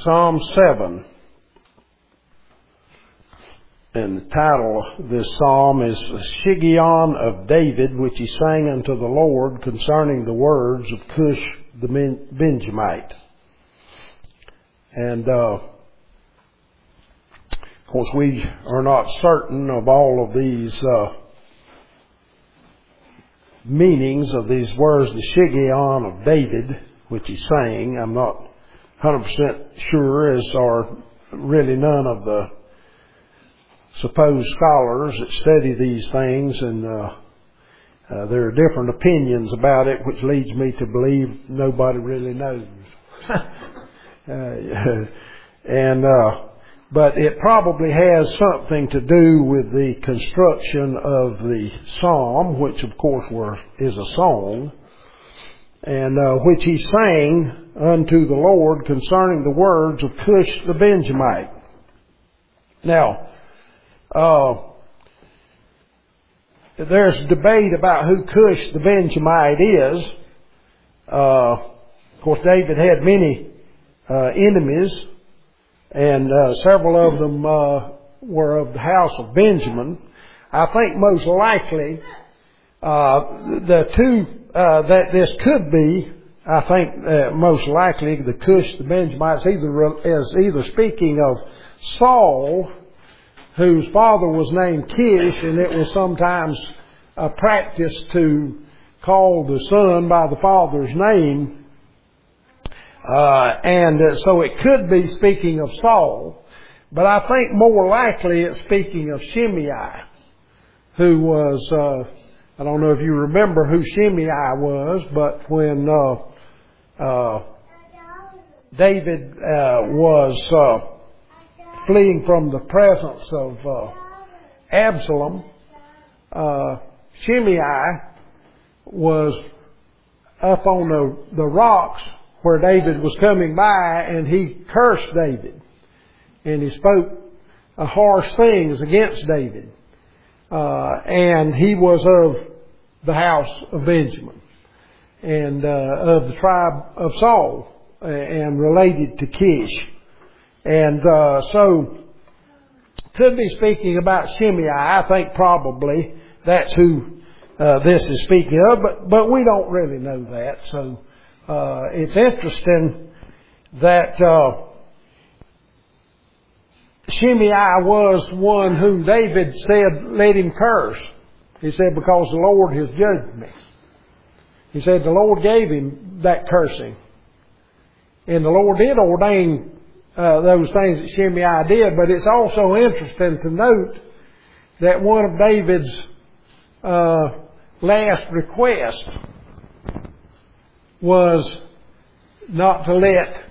Psalm 7. And the title of this psalm is Shiggaion of David, which he sang unto the Lord concerning the words of Cush the Benjamite. And of course we are not certain of all of these meanings of these words, the Shiggaion of David, which he sang. I'm not 100% sure, as are really none of the supposed scholars that study these things, and there are different opinions about it, which leads me to believe nobody really knows. But it probably has something to do with the construction of the psalm, which of course is a song, and which he sang unto the Lord concerning the words of Cush the Benjamite. Now, there's debate about who Cush the Benjamite is. Of course, David had many enemies, and several of them were of the house of Benjamin. I think most likely the two that this could be, I think most likely the Cush the Benjamite is either speaking of Saul, whose father was named Kish, and it was sometimes a practice to call the son by the father's name. So it could be speaking of Saul, but I think more likely it's speaking of Shimei, who was, I don't know if you remember who Shimei was, but when David was fleeing from the presence of Absalom, Shimei was up on the rocks where David was coming by, and he cursed David, and he spoke harsh things against David, and he was of the house of Benjamin and of the tribe of Saul, and related to Kish. And so could be speaking about Shimei. I think probably that's who this is speaking of, but we don't really know that. So it's interesting that Shimei was one whom David said, let him curse. He said, because the Lord has judged me. He said the Lord gave him that cursing. And the Lord did ordain those things that Shimei did, but it's also interesting to note that one of David's last requests was not to let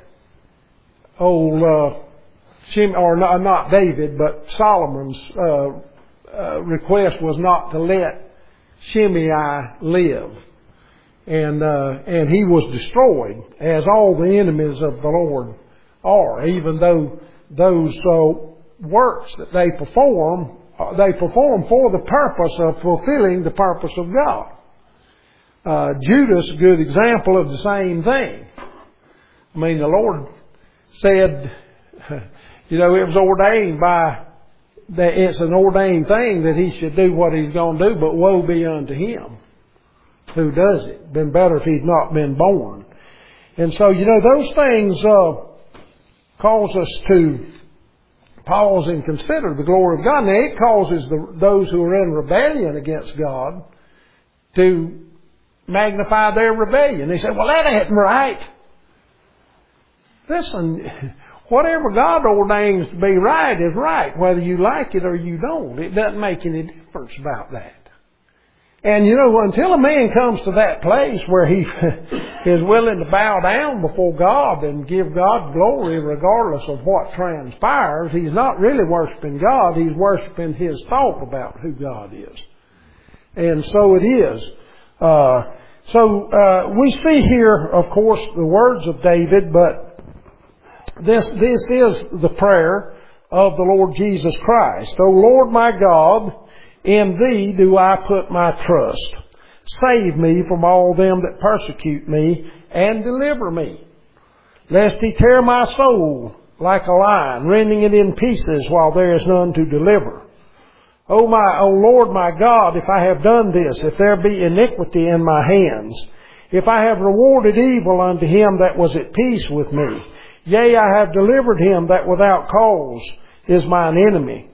Shimei, or not David, but Solomon's request was not to let Shimei live, and he was destroyed, as all the enemies of the Lord are, even though those works that they perform for the purpose of fulfilling the purpose of God. Judas, a good example of the same thing. I mean, the Lord said, it was ordained that it's an ordained thing that he should do what he's going to do, but woe be unto him who does it. Been better if he's not been born. And so, those things cause us to pause and consider the glory of God. Now, it causes those who are in rebellion against God to magnify their rebellion. They say, well, that ain't right. Listen, whatever God ordains to be right is right, whether you like it or you don't. It doesn't make any difference about that. And until a man comes to that place where he is willing to bow down before God and give God glory regardless of what transpires, he's not really worshiping God, he's worshiping his thought about who God is. And so it is. We see here, of course, the words of David, but this is the prayer of the Lord Jesus Christ. O Lord my God, in Thee do I put my trust. Save me from all them that persecute me, and deliver me, lest he tear my soul like a lion, rending it in pieces while there is none to deliver. O Lord my God, if I have done this, if there be iniquity in my hands, if I have rewarded evil unto him that was at peace with me, yea, I have delivered him that without cause is mine enemy.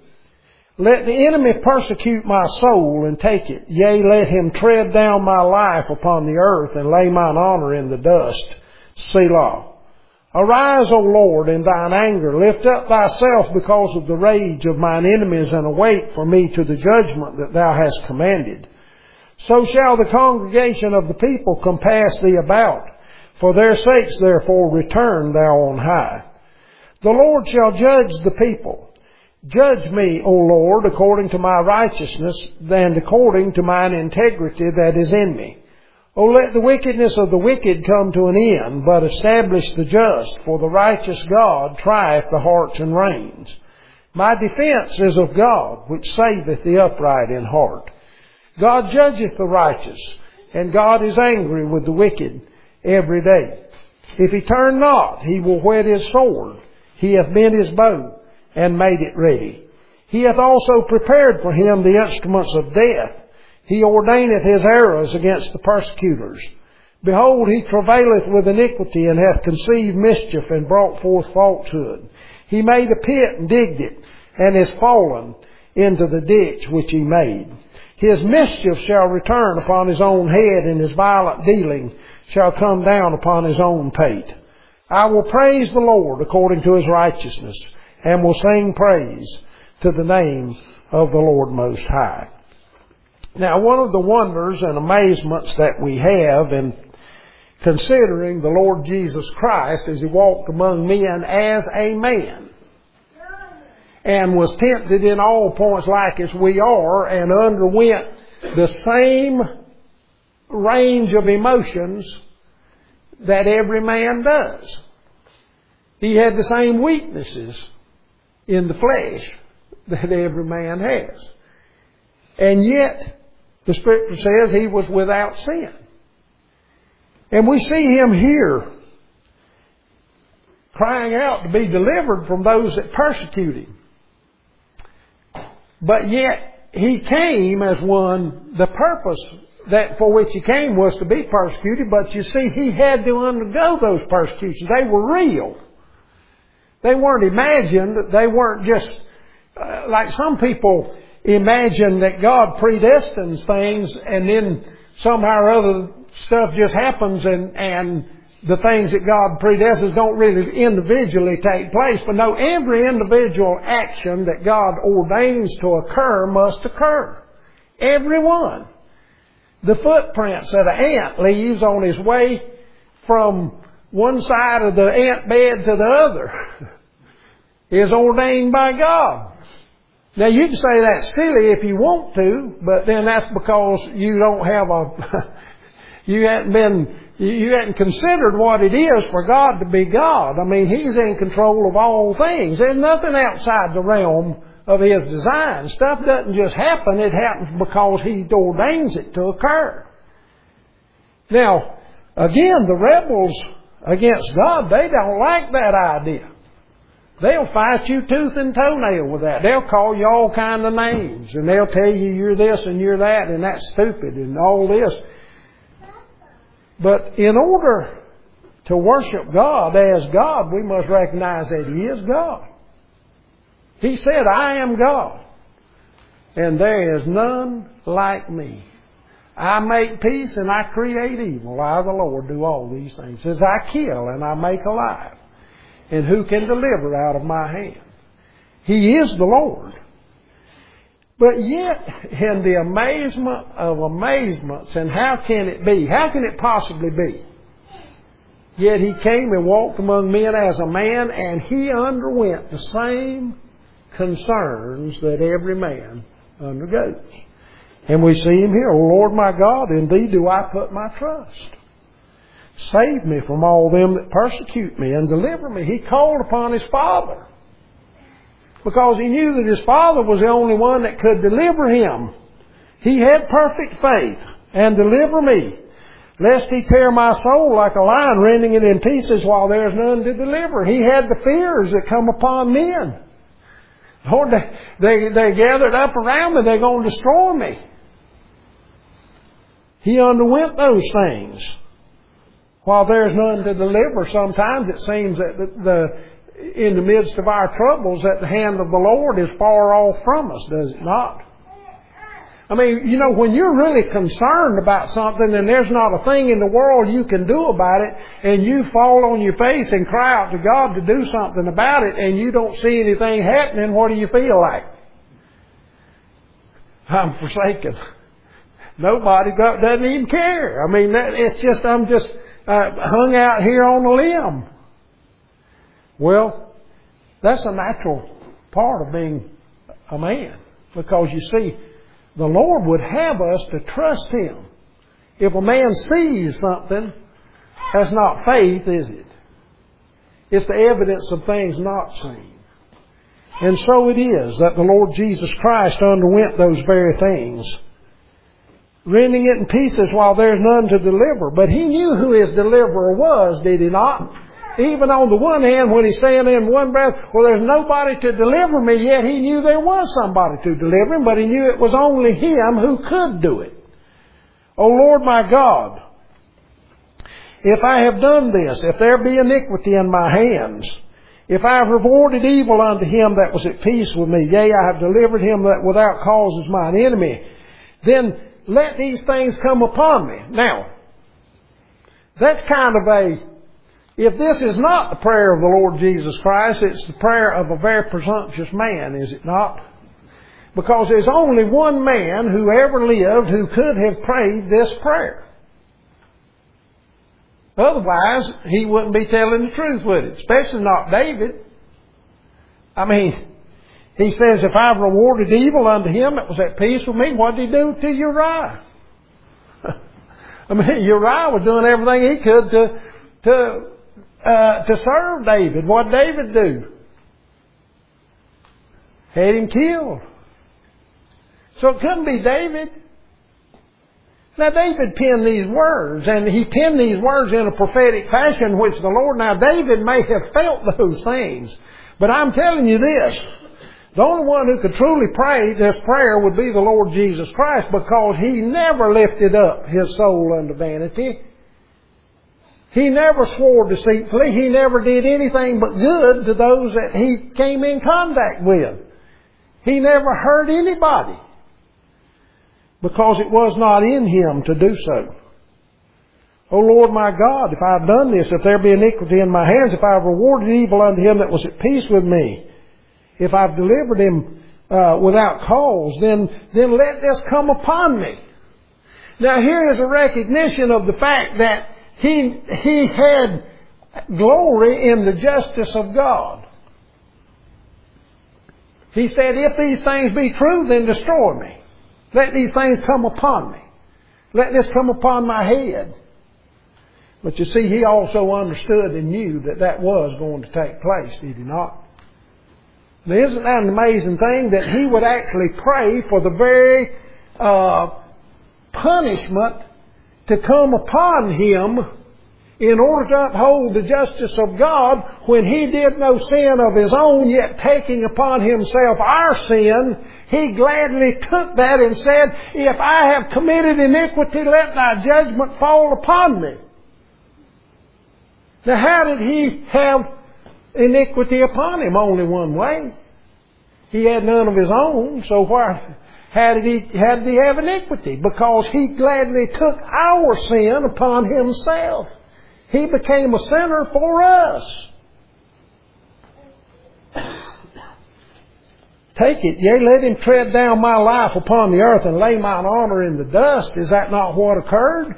Let the enemy persecute my soul and take it. Yea, let him tread down my life upon the earth and lay mine honor in the dust. Selah. Arise, O Lord, in thine anger. Lift up thyself because of the rage of mine enemies, and await for me to the judgment that thou hast commanded. So shall the congregation of the people compass thee about. For their sakes, therefore, return thou on high. The Lord shall judge the people. Judge me, O Lord, according to my righteousness, and according to mine integrity that is in me. O let the wickedness of the wicked come to an end, but establish the just, for the righteous God trieth the hearts and reins. My defense is of God, which saveth the upright in heart. God judgeth the righteous, and God is angry with the wicked every day. If he turn not, he will whet his sword. He hath bent his bow, and made it ready. He hath also prepared for him the instruments of death. He ordaineth his arrows against the persecutors. Behold, he travaileth with iniquity, and hath conceived mischief, and brought forth falsehood. He made a pit, and digged it, and is fallen into the ditch which he made. His mischief shall return upon his own head, and his violent dealing shall come down upon his own pate. I will praise the Lord according to his righteousness, and will sing praise to the name of the Lord Most High. Now, one of the wonders and amazements that we have in considering the Lord Jesus Christ as he walked among men as a man, and was tempted in all points like as we are, and underwent the same range of emotions that every man does. He had the same weaknesses in the flesh that every man has. And yet, the Scripture says he was without sin. And we see him here crying out to be delivered from those that persecute him. But yet, he came as one, the purpose that for which he came was to be persecuted, but you see, he had to undergo those persecutions. They were real. They weren't imagined. They weren't just like some people imagine that God predestines things and then somehow or other stuff just happens and the things that God predestines don't really individually take place. But no, every individual action that God ordains to occur must occur. Every one. The footprints that an ant leaves on his way from one side of the ant bed to the other is ordained by God. Now you can say that's silly if you want to, but then that's because you don't have you hadn't considered what it is for God to be God. I mean, He's in control of all things. There's nothing outside the realm of His design. Stuff doesn't just happen. It happens because He ordains it to occur. Now, again, the rebels against God, they don't like that idea. They'll fight you tooth and toenail with that. They'll call you all kind of names. And they'll tell you you're this and you're that and that's stupid and all this. But in order to worship God as God, we must recognize that He is God. He said, I am God. And there is none like me. I make peace and I create evil. I, the Lord, do all these things. He says, I kill and I make alive. And who can deliver out of my hand? He is the Lord. But yet, in the amazement of amazements, and how can it be? How can it possibly be? Yet He came and walked among men as a man, and He underwent the same concerns that every man undergoes. And we see Him here. O Lord my God, in Thee do I put my trust. Save me from all them that persecute me and deliver me. He called upon His Father because He knew that His Father was the only one that could deliver Him. He had perfect faith and deliver me. lest he tear my soul like a lion, rending it in pieces while there is none to deliver. He had the fears that come upon men. Lord, they gathered up around me. They're going to destroy me. He underwent those things. While there's none to deliver, sometimes it seems that in the midst of our troubles, that the hand of the Lord is far off from us, does it not? I mean, you know, when you're really concerned about something and there's not a thing in the world you can do about it, and you fall on your face and cry out to God to do something about it, and you don't see anything happening, what do you feel like? I'm forsaken. Nobody doesn't even care. I mean, I'm just hung out here on a limb. Well, that's a natural part of being a man. Because you see, the Lord would have us to trust Him. If a man sees something, that's not faith, is it? It's the evidence of things not seen. And so it is that the Lord Jesus Christ underwent those very things, rending it in pieces while there's none to deliver. But He knew who His deliverer was, did He not? Even on the one hand, when He's saying in one breath, well, there's nobody to deliver me, yet He knew there was somebody to deliver Him, but He knew it was only Him who could do it. O Lord my God, if I have done this, if there be iniquity in my hands, if I have rewarded evil unto him that was at peace with me, yea, I have delivered him that without cause is mine enemy, then let these things come upon me. Now, that's kind of if this is not the prayer of the Lord Jesus Christ, it's the prayer of a very presumptuous man, is it not? Because there's only one man who ever lived who could have prayed this prayer. Otherwise, he wouldn't be telling the truth with it, especially not David. I mean, he says, if I've rewarded evil unto him that was at peace with me, what did he do to Uriah? I mean, Uriah was doing everything he could to serve David. What did David do? Had him killed. So it couldn't be David. Now David penned these words, and he penned these words in a prophetic fashion, which the Lord, now David may have felt those things, but I'm telling you this, the only one who could truly pray this prayer would be the Lord Jesus Christ, because He never lifted up His soul unto vanity. He never swore deceitfully. He never did anything but good to those that He came in contact with. He never hurt anybody, because it was not in Him to do so. O Lord my God, if I have done this, if there be iniquity in my hands, if I have rewarded evil unto him that was at peace with me, if I've delivered him without cause, then let this come upon me. Now here is a recognition of the fact that he had glory in the justice of God. He said, if these things be true, then destroy me. Let these things come upon me. Let this come upon my head. But you see, he also understood and knew that that was going to take place, did he not? Now, isn't that an amazing thing that he would actually pray for the very punishment to come upon him in order to uphold the justice of God, when he did no sin of his own, yet taking upon himself our sin, he gladly took that and said, if I have committed iniquity, let thy judgment fall upon me. Now how did he have iniquity upon him? Only one way. He had none of his own, so why did he have iniquity? Because he gladly took our sin upon himself. He became a sinner for us. Take it, yea, let him tread down my life upon the earth and lay mine honor in the dust. Is that not what occurred?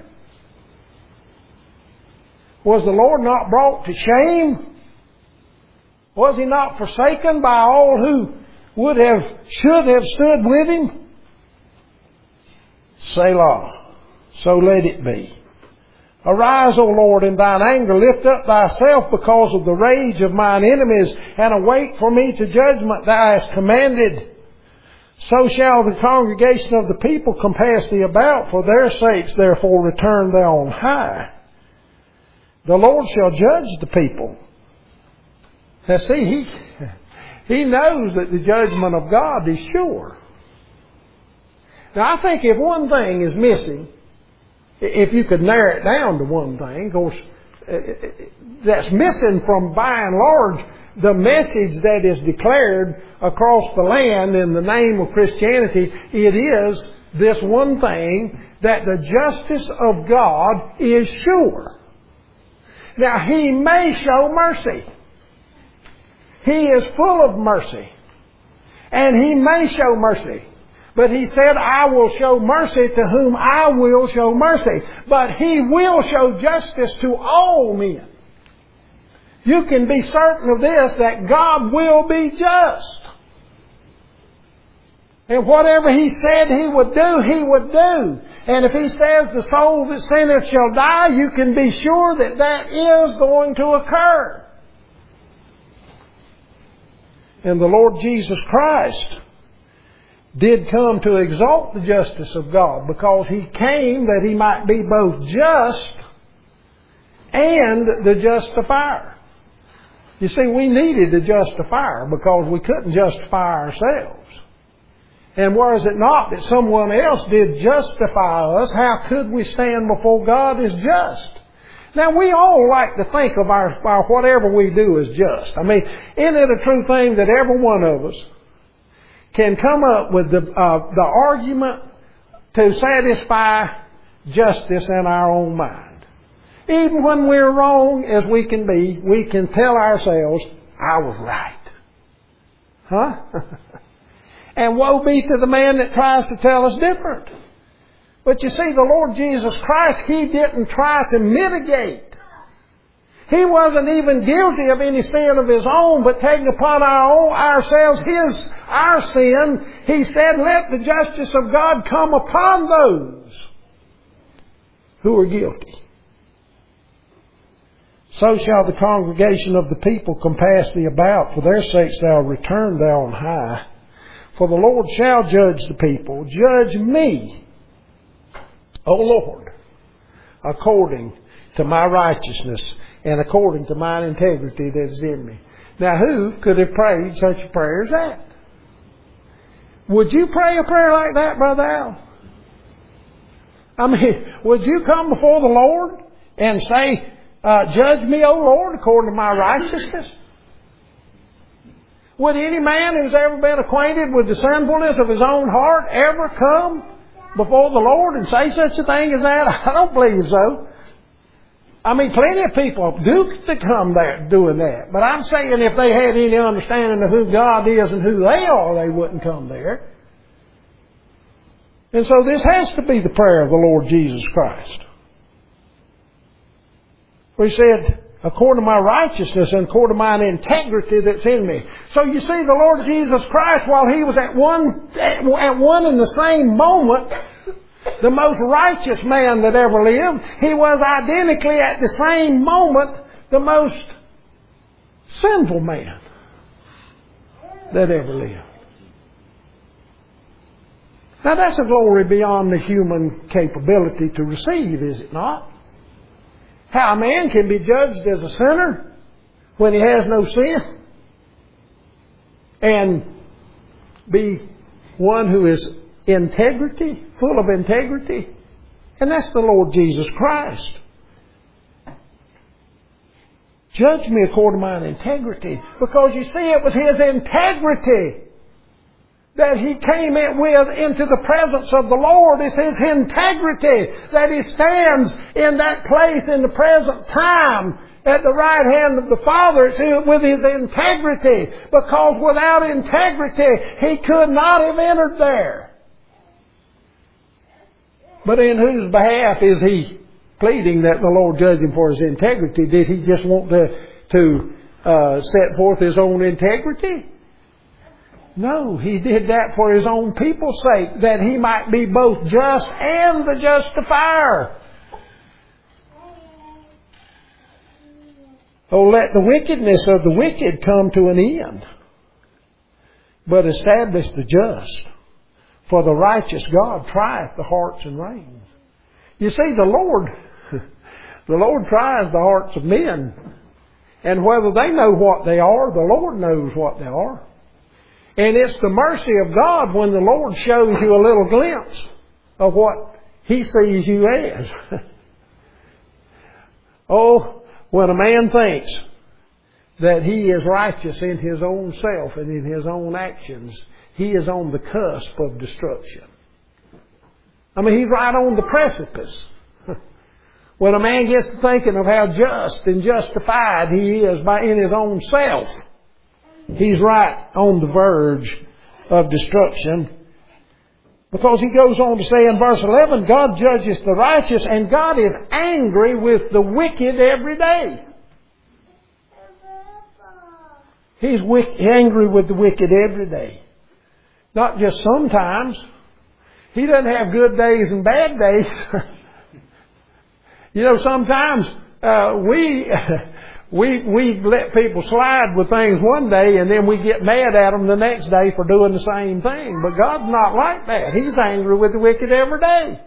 Was the Lord not brought to shame? Was He not forsaken by all who should have stood with Him? Selah. So let it be. Arise, O Lord, in thine anger. Lift up thyself because of the rage of mine enemies, and await for me to judgment thou hast commanded. So shall the congregation of the people compass thee about, for their sakes therefore return thou on high. The Lord shall judge the people. Now see, He knows that the judgment of God is sure. Now I think if one thing is missing, if you could narrow it down to one thing, of course, that's missing from by and large the message that is declared across the land in the name of Christianity, it is this one thing, that the justice of God is sure. Now, He may show mercy. He is full of mercy. And He may show mercy. But He said, I will show mercy to whom I will show mercy. But He will show justice to all men. You can be certain of this, that God will be just. And whatever He said He would do, He would do. And if He says the soul that sinneth shall die, you can be sure that that is going to occur. And the Lord Jesus Christ did come to exalt the justice of God, because He came that He might be both just and the justifier. You see, we needed a justifier because we couldn't justify ourselves. And was it not that someone else did justify us, how could we stand before God as just? Now, we all like to think of our whatever we do as just. I mean, isn't it a true thing that every one of us can come up with the argument to satisfy justice in our own mind? Even when we're wrong as we can be, we can tell ourselves, I was right. Huh? And woe be to the man that tries to tell us different. But you see, the Lord Jesus Christ, He didn't try to mitigate. He wasn't even guilty of any sin of His own, but taking upon ourselves our sin, He said, let the justice of God come upon those who are guilty. So shall the congregation of the people compass thee about, for their sakes thou return thou on high. For the Lord shall judge the people. Judge me, O Lord, according to my righteousness and according to mine integrity that is in me. Now, who could have prayed such a prayer as that? Would you pray a prayer like that, Brother Al? I mean, would you come before the Lord and say, judge me, O Lord, according to my righteousness? Would any man who's ever been acquainted with the sinfulness of his own heart ever come before the Lord and say such a thing as that? I don't believe so. I mean, plenty of people do come there doing that. But I'm saying if they had any understanding of who God is and who they are, they wouldn't come there. And so this has to be the prayer of the Lord Jesus Christ. He said, according to my righteousness and according to mine integrity that's in me. So you see, the Lord Jesus Christ, while He was at one and the same moment, the most righteous man that ever lived, He was identically at the same moment the most sinful man that ever lived. Now that's a glory beyond the human capability to receive, is it not? How a man can be judged as a sinner when he has no sin and be one who is integrity, full of integrity. And that's the Lord Jesus Christ. Judge me according to mine integrity. Because you see, it was His integrity that He came into the presence of the Lord. It's His integrity that He stands in that place in the present time at the right hand of the Father. It's with His integrity. Because without integrity, He could not have entered there. But in whose behalf is He pleading that the Lord judge Him for His integrity? Did He just want to set forth His own integrity? No, He did that for His own people's sake, that He might be both just and the justifier. Oh, let the wickedness of the wicked come to an end, but establish the just. For the righteous God trieth the hearts and reins. You see, the Lord tries the hearts of men. And whether they know what they are, the Lord knows what they are. And it's the mercy of God when the Lord shows you a little glimpse of what He sees you as. Oh, when a man thinks that he is righteous in his own self and in his own actions, he is on the cusp of destruction. I mean, he's right on the precipice. When a man gets to thinking of how just and justified he is in his own self, he's right on the verge of destruction. Because he goes on to say in verse 11, God judges the righteous and God is angry with the wicked every day. He's angry with the wicked every day. Not just sometimes. He doesn't have good days and bad days. You know, sometimes we let people slide with things one day and then we get mad at them the next day for doing the same thing. But God's not like that. He's angry with the wicked every day.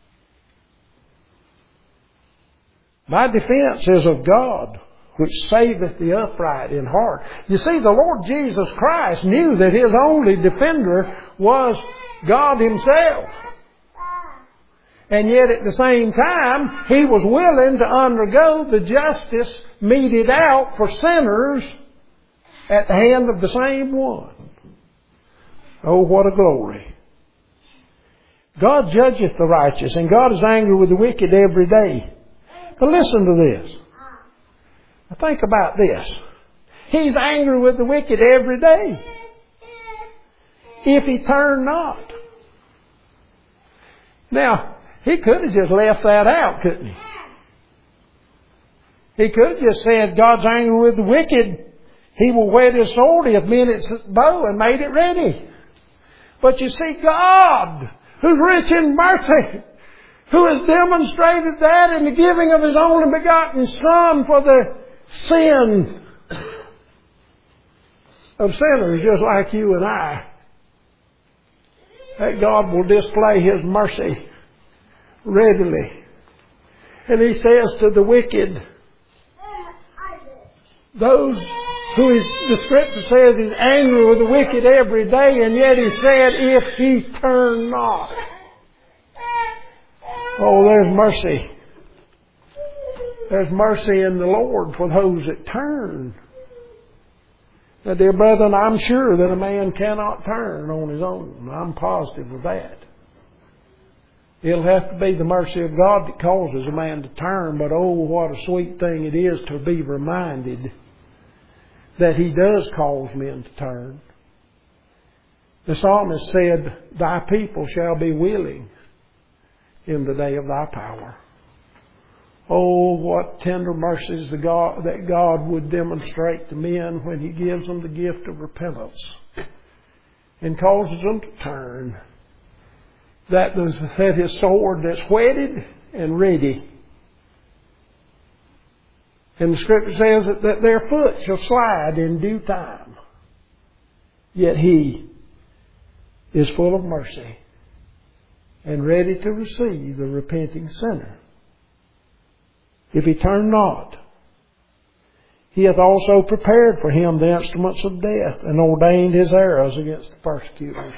My defense is of God, which saveth the upright in heart. You see, the Lord Jesus Christ knew that His only defender was God Himself. And yet at the same time, He was willing to undergo the justice meted out for sinners at the hand of the same one. Oh, what a glory. God judgeth the righteous, and God is angry with the wicked every day. But listen to this. Now think about this. He's angry with the wicked every day, if he turn not. Now, He could have just left that out, couldn't He? He could have just said, God's angry with the wicked. He will whet His sword, He hath bent its bow and made it ready. But you see, God, who's rich in mercy, who has demonstrated that in the giving of His only begotten Son for the sin of sinners just like you and I, that God will display His mercy readily. And He says to the wicked, those who the Scripture says He's angry with the wicked every day, and yet He said, if he turn not. Oh, there's mercy. There's mercy in the Lord for those that turn. Now, dear brethren, I'm sure that a man cannot turn on his own. I'm positive of that. It'll have to be the mercy of God that causes a man to turn, but oh, what a sweet thing it is to be reminded that He does cause men to turn. The psalmist said, Thy people shall be willing in the day of Thy power. Oh, what tender mercies that God would demonstrate to men when He gives them the gift of repentance and causes them to turn. That His sword that's whetted and ready. And the Scripture says that their foot shall slide in due time. Yet He is full of mercy and ready to receive the repenting sinner. If he turn not, He hath also prepared for him the instruments of death and ordained his arrows against the persecutors.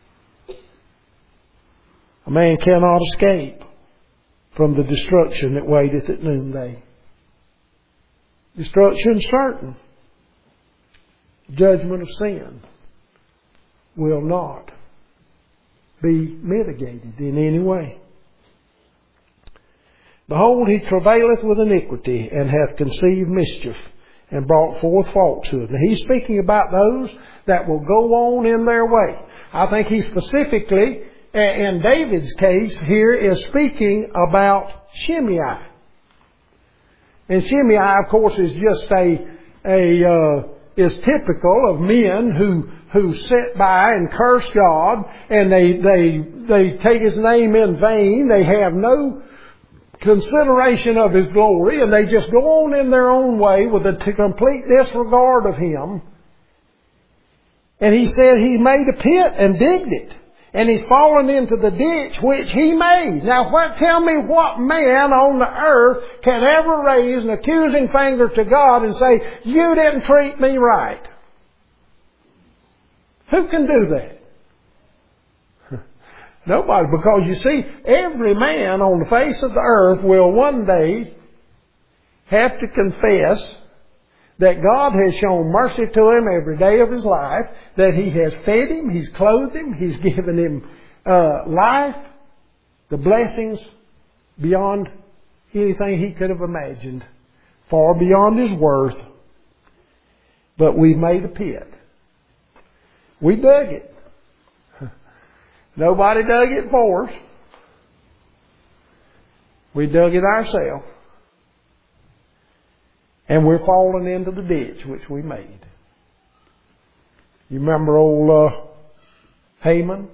A man cannot escape from the destruction that waiteth at noonday. Destruction certain. Judgment of sin will not be mitigated in any way. Behold, he travaileth with iniquity, and hath conceived mischief, and brought forth falsehood. Now he's speaking about those that will go on in their way. I think he specifically, in David's case here, is speaking about Shimei. And Shimei, of course, is just is typical of men who sit by and curse God, and they take His name in vain. They have no consideration of His glory, and they just go on in their own way with a complete disregard of Him. And he said He made a pit and digged it, And he's fallen into the ditch which he made. Now tell me what man on the earth can ever raise an accusing finger to God and say, you didn't treat me right? Who can do that? Nobody. Because you see, every man on the face of the earth will one day have to confess that God has shown mercy to him every day of his life, that he has fed him, he's clothed him, he's given him life, the blessings beyond anything he could have imagined, far beyond his worth. But we made a pit. We dug it. Nobody dug it for us. We dug it ourselves. And we're falling into the ditch which we made. You remember old Haman?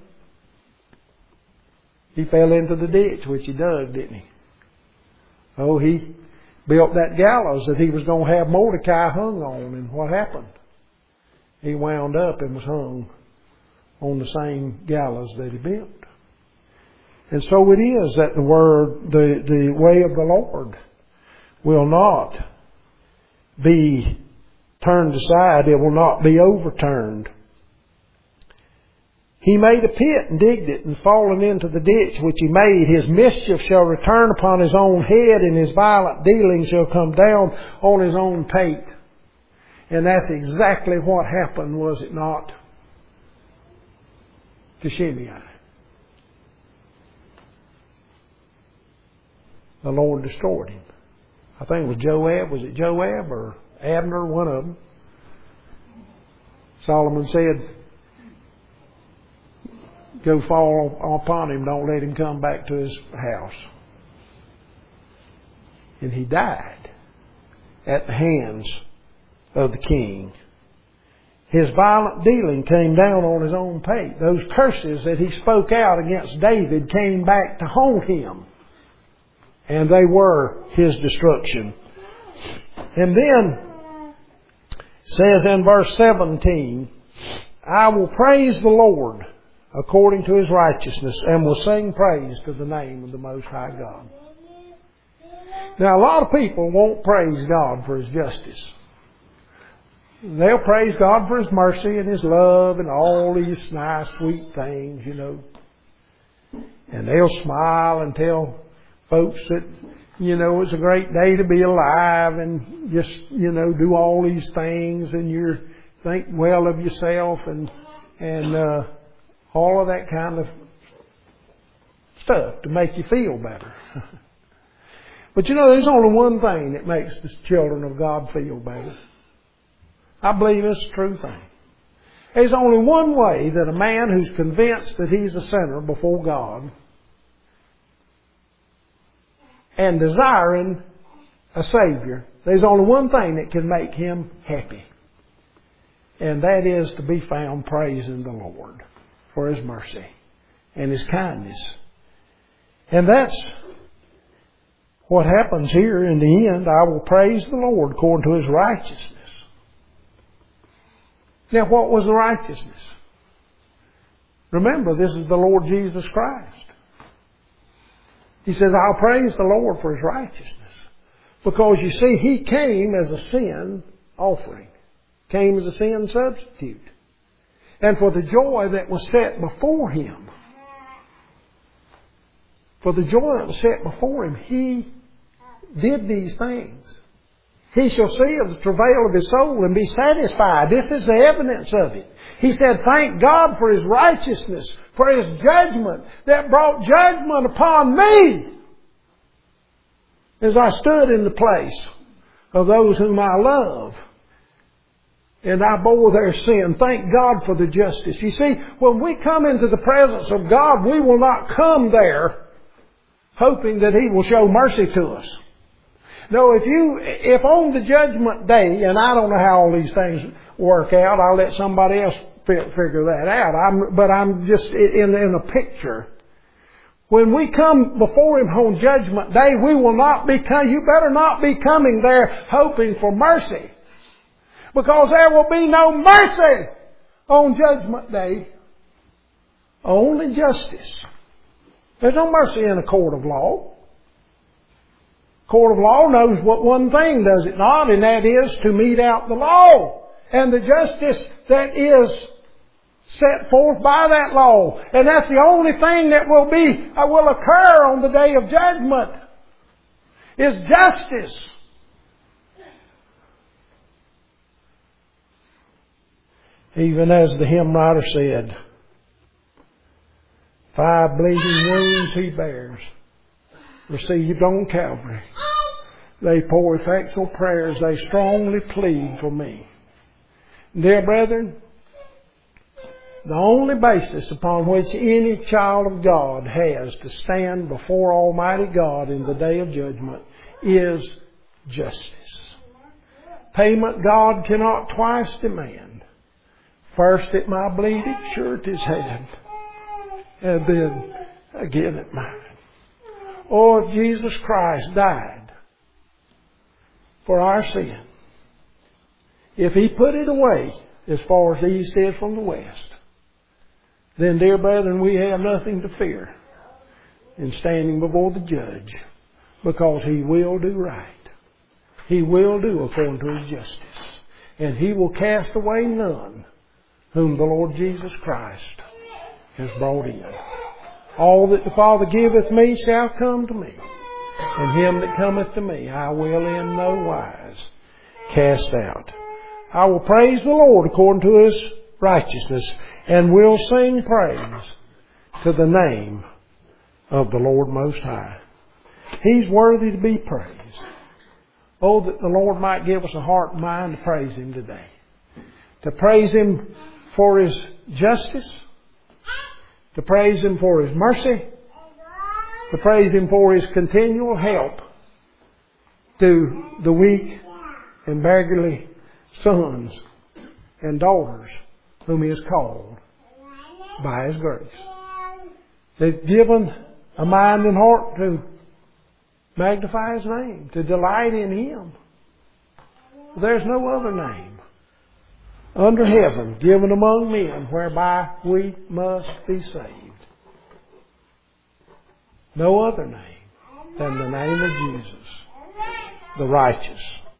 He fell into the ditch which he dug, didn't he? Oh, he built that gallows that he was going to have Mordecai hung on. And what happened? He wound up and was hung on the same gallows that he built. And so it is that the way of the Lord will not be turned aside. It will not be overturned. He made a pit and digged it, and fallen into the ditch which he made. His mischief shall return upon his own head, and his violent dealing shall come down on his own pate. And that's exactly what happened, was it not, to Shimei? The Lord destroyed him. I think it was Joab. Was it Joab or Abner? One of them. Solomon said, go fall upon him. Don't let him come back to his house. And he died at the hands of the king. His violent dealing came down on his own pate. Those curses that he spoke out against David came back to haunt him. And they were his destruction. And then, says in verse 17, I will praise the Lord according to his righteousness, and will sing praise to the name of the Most High God. Now, a lot of people won't praise God for his justice. They'll praise God for his mercy and his love and all these nice, sweet things, you know. And they'll smile and tell folks that, you know, it's a great day to be alive, and just, you know, do all these things, and you think well of yourself, and all of that kind of stuff to make you feel better. But you know, there's only one thing that makes the children of God feel better. I believe it's a true thing. There's only one way that a man who's convinced that he's a sinner before God and desiring a Savior, there's only one thing that can make him happy. And that is to be found praising the Lord for his mercy and his kindness. And that's what happens here in the end. I will praise the Lord according to his righteousness. Now, what was the righteousness? Remember, this is the Lord Jesus Christ. He says, I'll praise the Lord for his righteousness. Because you see, he came as a sin offering. Came as a sin substitute. And for the joy that was set before him. For the joy that was set before him, he did these things. He shall see of the travail of his soul and be satisfied. This is the evidence of it. He said, thank God for his righteousness, for his judgment that brought judgment upon me. As I stood in the place of those whom I love, and I bore their sin. Thank God for the justice. You see, when we come into the presence of God, we will not come there hoping that he will show mercy to us. No, if on the judgment day, and I don't know how all these things work out, I'll let somebody else figure that out. But I'm just in a picture. When we come before him on judgment day, we will not be you better not be coming there hoping for mercy. Because there will be no mercy on judgment day. Only justice. There's no mercy in a court of law. Court of law knows what one thing, does it not? And that is to mete out the law and the justice that is set forth by that law. And that's the only thing that will occur on the day of judgment, is justice. Even as the hymn writer said, 5 bleeding wounds He bears, received on Calvary. They pour effectual prayers, they strongly plead for me. Dear brethren, the only basis upon which any child of God has to stand before Almighty God in the day of judgment is justice. Payment God cannot twice demand. First at my bleeding surety's hand, and then again at mine. Oh, if Jesus Christ died for our sin, if He put it away as far as the east is from the west, then, dear brethren, we have nothing to fear in standing before the judge, because He will do right. He will do according to His justice. And He will cast away none whom the Lord Jesus Christ has brought in. All that the Father giveth me shall come to me, and him that cometh to me I will in no wise cast out. I will praise the Lord according to His righteousness, and will sing praise to the name of the Lord Most High. He's worthy to be praised. Oh, that the Lord might give us a heart and mind to praise Him today. To praise Him for His justice, to praise Him for His mercy, to praise Him for His continual help to the weak and beggarly sons and daughters whom He has called by His grace. They've given a mind and heart to magnify His name, to delight in Him. There's no other name under heaven given among men whereby we must be saved. No other name than the name of Jesus, the righteous.